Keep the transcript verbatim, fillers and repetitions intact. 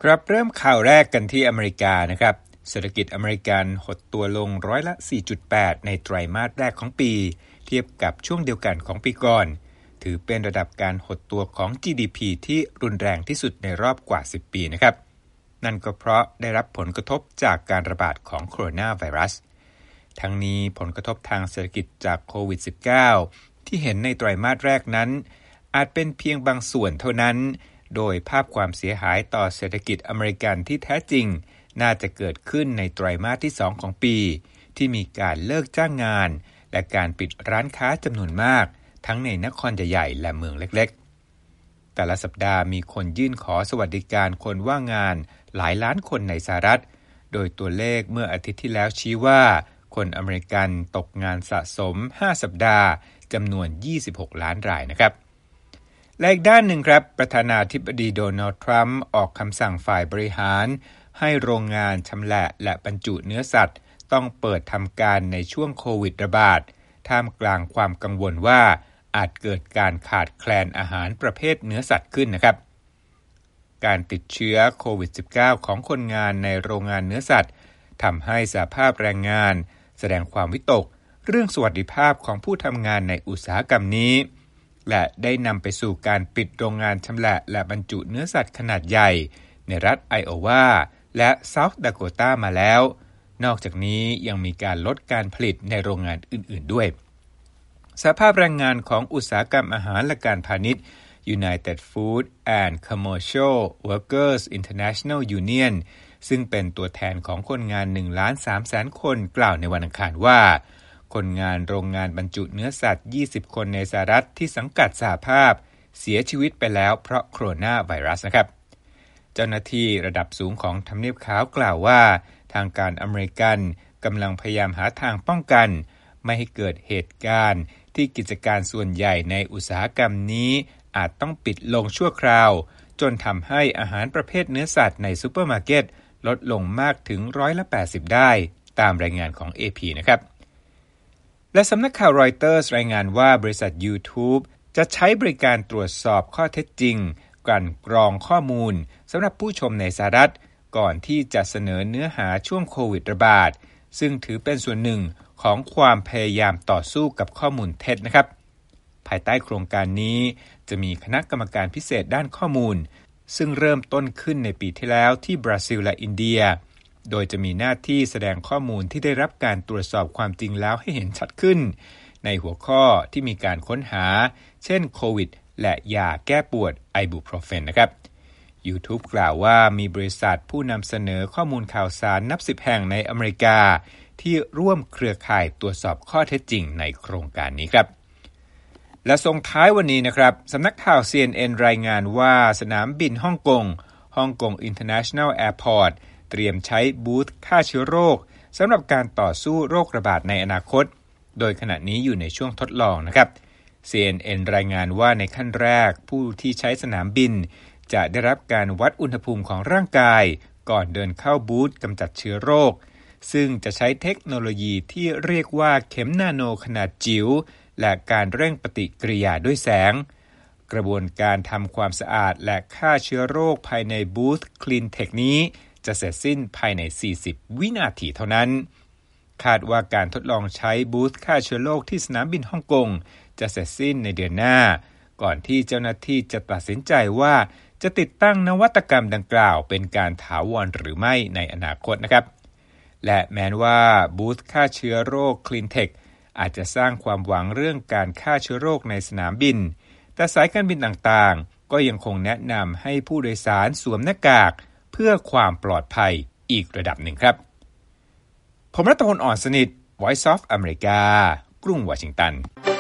ครับเริ่มข่าวแรกกันที่อเมริกานะครับเศรษฐกิจอเมริกันหดตัวลงร้อยละ สี่จุดแปด ในไตรมาสแรกของปีเทียบกับช่วงเดียวกันของปีก่อนถือเป็นระดับการหดตัวของ จี ดี พี ที่รุนแรงที่สุดในรอบกว่าสิบปีนะครับนั่นก็เพราะได้รับผลกระทบจากการระบาดของโคโรนาไวรัสทั้งนี้ผลกระทบทางเศรษฐกิจจากโควิด สิบเก้า ที่เห็นในไตรมาสแรกนั้นอาจเป็นเพียงบางส่วนเท่านั้นโดยภาพความเสียหายต่อเศรษฐกิจอเมริกันที่แท้จริงน่าจะเกิดขึ้นในไตรมาสที่สองของปีที่มีการเลิกจ้างงานและการปิดร้านค้าจำนวนมากทั้งในนครใหญ่ๆและเมืองเล็กๆแต่ละสัปดาห์มีคนยื่นขอสวัสดิการคนว่างงานหลายล้านคนในสหรัฐโดยตัวเลขเมื่ออาทิตย์ที่แล้วชี้ว่าคนอเมริกันตกงานสะสมห้าสัปดาห์จำนวนยี่สิบหกล้านรายนะครับและอีกด้านหนึ่งครับประธานาธิบดีโดนัลด์ทรัมป์ออกคำสั่งฝ่ายบริหารให้โรงงานชำแหละและบรรจุเนื้อสัตว์ต้องเปิดทำการในช่วงโควิดระบาดท่ามกลางความกังวลว่าอาจเกิดการขาดแคลนอาหารประเภทเนื้อสัตว์ขึ้นนะครับการติดเชื้อโควิด สิบเก้า ของคนงานในโรงงานเนื้อสัตว์ทำให้สหภาพแรงงานแสดงความวิตกเรื่องสวัสดิภาพของผู้ทำงานในอุตสาหกรรมนี้และได้นำไปสู่การปิดโรงงานชำแหละและบรรจุเนื้อสัตว์ขนาดใหญ่ในรัฐไอโอวาและเซาท์ดาโกตามาแล้วนอกจากนี้ยังมีการลดการผลิตในโรงงานอื่นๆด้วยสหภาพแรงงานของอุตสาหกรรมอาหารและการพาณิชย์ United Food and Commercial Workers International Union ซึ่งเป็นตัวแทนของคนงาน หนึ่งล้านสามแสน คนกล่าวในวันอังคารว่าคนงานโรงงานบรรจุเนื้อสัตว์ยี่สิบคนในสหรัฐที่สังกัดสหภาพเสียชีวิตไปแล้วเพราะโคโรนาไวรัสนะครับเจ้าหน้าที่ระดับสูงของทำเนียบขาวกล่าวว่าทางการอเมริกันกำลังพยายามหาทางป้องกันไม่ให้เกิดเหตุการณ์ที่กิจการส่วนใหญ่ในอุตสาหกรรมนี้อาจต้องปิดลงชั่วคราวจนทำให้อาหารประเภทเนื้อสัตว์ในซูเปอร์มาร์เก็ตลดลงมากถึงร้อยละแปดสิบได้ตามรายงานของ เอ พี นะครับและสำนักข่าวรอยเตอร์สรายงานว่าบริษัท YouTube จะใช้บริการตรวจสอบข้อเท็จจริงกลั่นกรองข้อมูลสำหรับผู้ชมในสหรัฐก่อนที่จะเสนอเนื้อหาช่วงโควิดระบาดซึ่งถือเป็นส่วนหนึ่งของความพยายามต่อสู้กับข้อมูลเท็จนะครับภายใต้โครงการนี้จะมีคณะกรรมการพิเศษด้านข้อมูลซึ่งเริ่มต้นขึ้นในปีที่แล้วที่บราซิลและอินเดียโดยจะมีหน้าที่แสดงข้อมูลที่ได้รับการตรวจสอบความจริงแล้วให้เห็นชัดขึ้นในหัวข้อที่มีการค้นหาเช่นโควิดและยาแก้ปวดไอบูโปรเฟนนะครับ YouTube กล่าวว่ามีบริษัทผู้นำเสนอข้อมูลข่าวสารนับสิบแห่งในอเมริกาที่ร่วมเครือข่ายตรวจสอบข้อเท็จจริงในโครงการนี้ครับและส่งท้ายวันนี้นะครับสำนักข่าว ซี เอ็น เอ็น รายงานว่าสนามบินฮ่องกงฮ่องกง International Airport เตรียมใช้บูธฆ่าเชื้อโรคสำหรับการต่อสู้โรคระบาดในอนาคตโดยขณะนี้อยู่ในช่วงทดลองนะครับ ซี เอ็น เอ็น รายงานว่าในขั้นแรกผู้ที่ใช้สนามบินจะได้รับการวัดอุณหภูมิของร่างกายก่อนเดินเข้าบูธกำจัดเชื้อโรคซึ่งจะใช้เทคโนโลยีที่เรียกว่าเข็มนาโนขนาดจิ๋วและการเร่งปฏิกิริยาด้วยแสงกระบวนการทำความสะอาดและฆ่าเชื้อโรคภายในบูธ Cleantech นี้จะเสร็จสิ้นภายในสี่สิบวินาทีเท่านั้นคาดว่าการทดลองใช้บูธฆ่าเชื้อโรคที่สนามบินฮ่องกงจะเสร็จสิ้นในเดือนหน้าก่อนที่เจ้าหน้าที่จะตัดสินใจว่าจะติดตั้งนวัตกรรมดังกล่าวเป็นการถาวรหรือไม่ในอนาคตนะครับและแม้ว่าบูธฆ่าเชื้อโรค Cleantech อาจจะสร้างความหวังเรื่องการฆ่าเชื้อโรคในสนามบินแต่สายการบินต่างๆก็ยังคงแนะนำให้ผู้โดยสารสวมหน้ากากเพื่อความปลอดภัยอีกระดับหนึ่งครับผมรัตพล อ่อนสนิท Voice of America กรุงวอชิงตัน